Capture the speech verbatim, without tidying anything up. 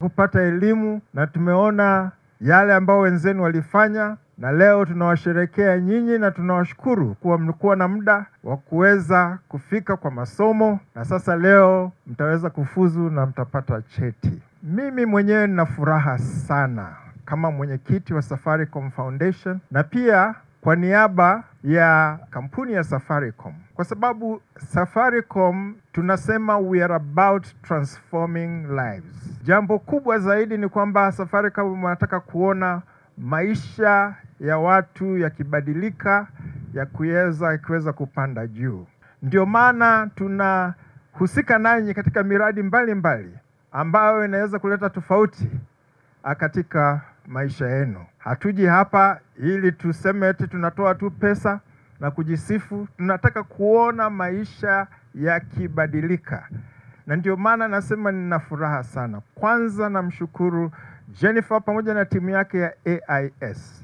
kupata elimu na tumeona yale ambao wenzenu walifanya, na leo tunawasherekea nyinyi na tunawashukuru kuwa mlikuwa na muda wa kuweza kufika kwa masomo, na sasa leo mtaweza kufuzu na mtapata cheti. Mimi mwenyewe nina furaha sana kama mwenyekiti wa Safaricom Foundation na pia kwa niaba ya kampuni ya Safaricom, kwa sababu Safaricom tunasema we are about transforming lives. Jambo kubwa zaidi ni kwamba Safaricom wanataka kuona maisha ya watu yakibadilika, ya kuweza kuweza kupanda juu. Ndio maana tunahusika nanyi katika miradi mbalimbali mbali, ambayo inaweza kuleta tofauti katika maisha yenu. Hatuji hapa ili tuseme eti tunatoa tu pesa na kujisifu. Tunataka kuona maisha yakibadilika. Na ndio maana nasema nina furaha sana. Kwanza namshukuru Jennifer pamoja na timu yake ya A I S